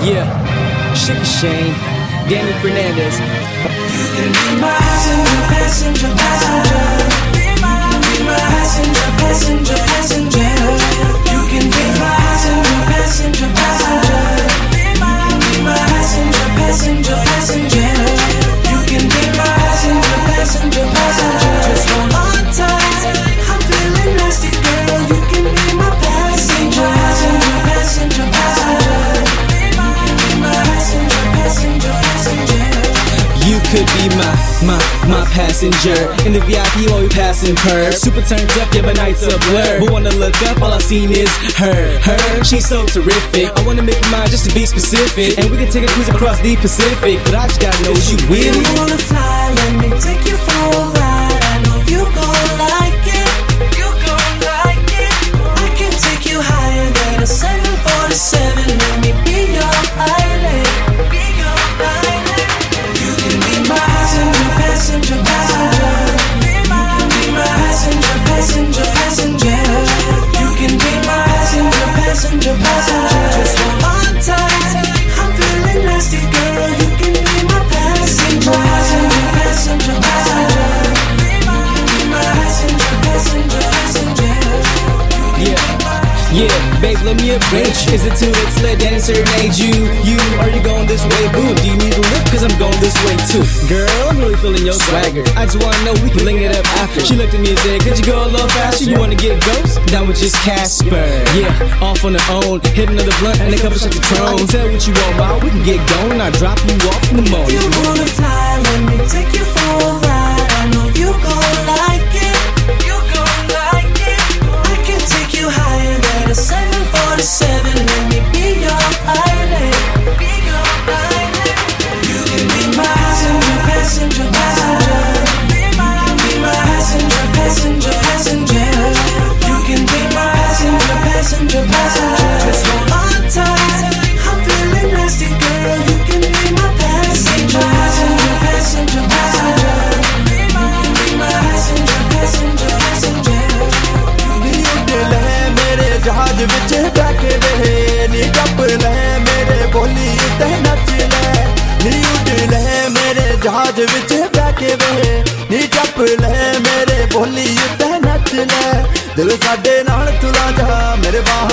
Yeah, Sugar Shane, Danny Fernandez. You can be my passenger, passenger, passenger. Be my passenger, passenger, passenger. You can be my passenger, passenger, passenger. Be my passenger, passenger, passenger. You can be my passenger, passenger, passenger. Just hold on tight, I'm feeling nasty, girl. You can be my passenger, passenger, passenger, passenger. You could be my passenger. In the VIP while we passing curves. Super turned up, yeah, but nights a blur. But when I look up, all I seen is her. She's so terrific. I wanna make you mine just to be specific. And we can take a cruise across the Pacific. But I just gotta know you with it. You wanna fly, let me take you for a ride. I know you gon' like it. You gon' like it. I can take you higher than a 747. Let me be your pilot. Passenger, passenger, be my passenger, passenger, passenger. You can be my passenger, passenger, passenger. Just hold on tight, I'm feeling nasty, girl. You can be my passenger, passenger, passenger, passenger. Be my passenger, passenger, passenger. Yeah, babe, let me approach. Is it too late to let Danny serenade you? Are you going this way, boo? Do you need a lift? Cause I'm going this way too. Girl, I'm really feeling your swagger. I just wanna know we can link it up after. She looked at me and said, could you go a little faster? You wanna get ghost? Down with just Casper. Yeah, off on her own. Hit another blunt and a couple shots of Patron. I can tell what you want, while we can get going. I'll drop you off in the morning. If you wanna fly, let me take you for a ride. I know you gon' like it. You gon' like it. I can take you higher than a 747. Let me be your pilot. Be your pilot. You can be my passenger, passenger, passenger. Be my passenger, passenger, passenger. You can be my passenger, passenger, passenger. Just hold on tight, I'm feeling nasty, girl. You can be my passenger, passenger, passenger, passenger. Be my passenger, passenger, passenger. जहाज विच बैठे रहे नी टप ले मेरे बोली ते नच ले नी उड़ ले मेरे जहाज विच बैठे रहे नी टप ले मेरे बोली ते नच ले दिल साडे नाल तुला जा मेरे बाह